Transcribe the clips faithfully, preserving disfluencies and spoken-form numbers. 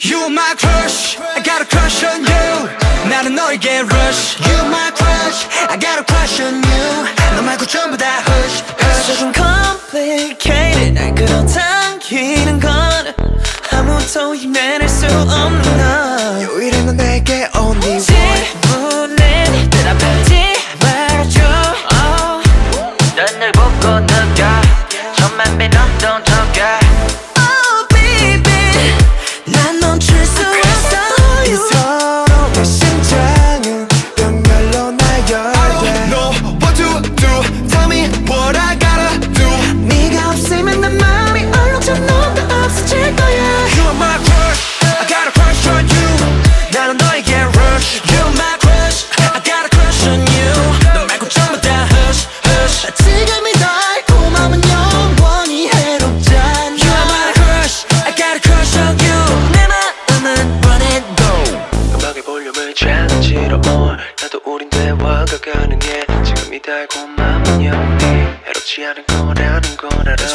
You're my crush, I got a crush on you. 나는 너에게 rush. You're my crush, I got a crush on you. 너 말고 전부 다 hush, hush. 조금 complicated 날 끌어당기는 건 아무도 이겨낼 수 없는 너. 유일해 넌 내게 only one. 질문에 대답하지 말아줘. 넌 날 보고 느껴 천만 배 넘던 저가. Oh baby 난 멈출 수 없어. 이 서로의 심장은 병렬로 나열돼. No, what to do? Tell me what I gotta do. 네가 없으면 난 마음이 얼룩져 너도 없어질 거야. You're my crush, I got a crush on you. 나는 너에게 rush. You're my crush, I got a crush on you. 너 말고 전부 다 hush, hush. 지금이 달콤함은 영원히 해롭잖아. You're my crush, I got a crush on you. 내 마음은 run it go. 음악의 볼륨을 장치로 on. 나도 우린 대화가 가능해. 지금이 달콤함은 영원히 해롭지 않은 거라는 걸 알아.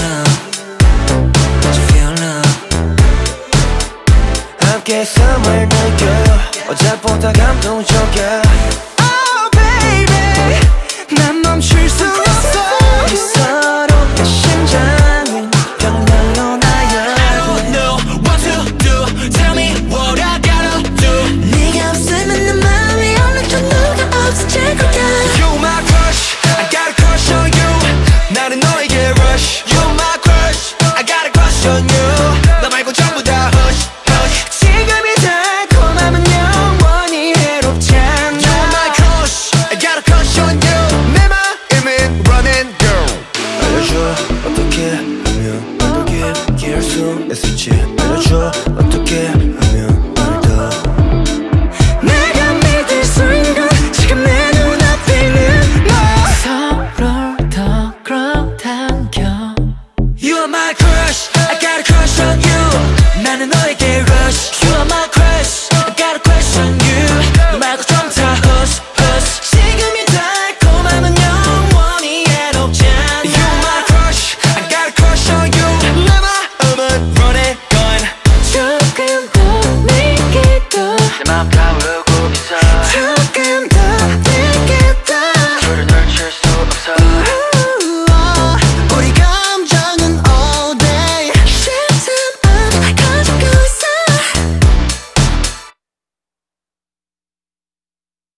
함께 숨을 느껴요. 어제보다 감동적이야. Oh baby 난 멈출 수 없어. 이 서로의 심장은 병렬로 나열돼. I don't know what to do. Tell me what I gotta do. 네가 없으면 내 마음이 얼룩져 누가 없어질 거야. You're my crush, I got a crush on you. 나는 너에게 rush. You're my crush, I got a crush on you. 너 말고 전부 다 hush, hush. 지금이 달콤함은 영원히 해롭잖아. You're my crush, I got a crush on you. 내 마음은 running girl. 알려줘 어떻게 하면 널 더 깊게 할 수 있을지. 알려줘 어떻게 하면 널 더. 내가 믿을 순간 지금 내 눈앞에 있는 너. 서로를 더 끌어당겨. You're my crush, I got a crush on you. 나는 너에게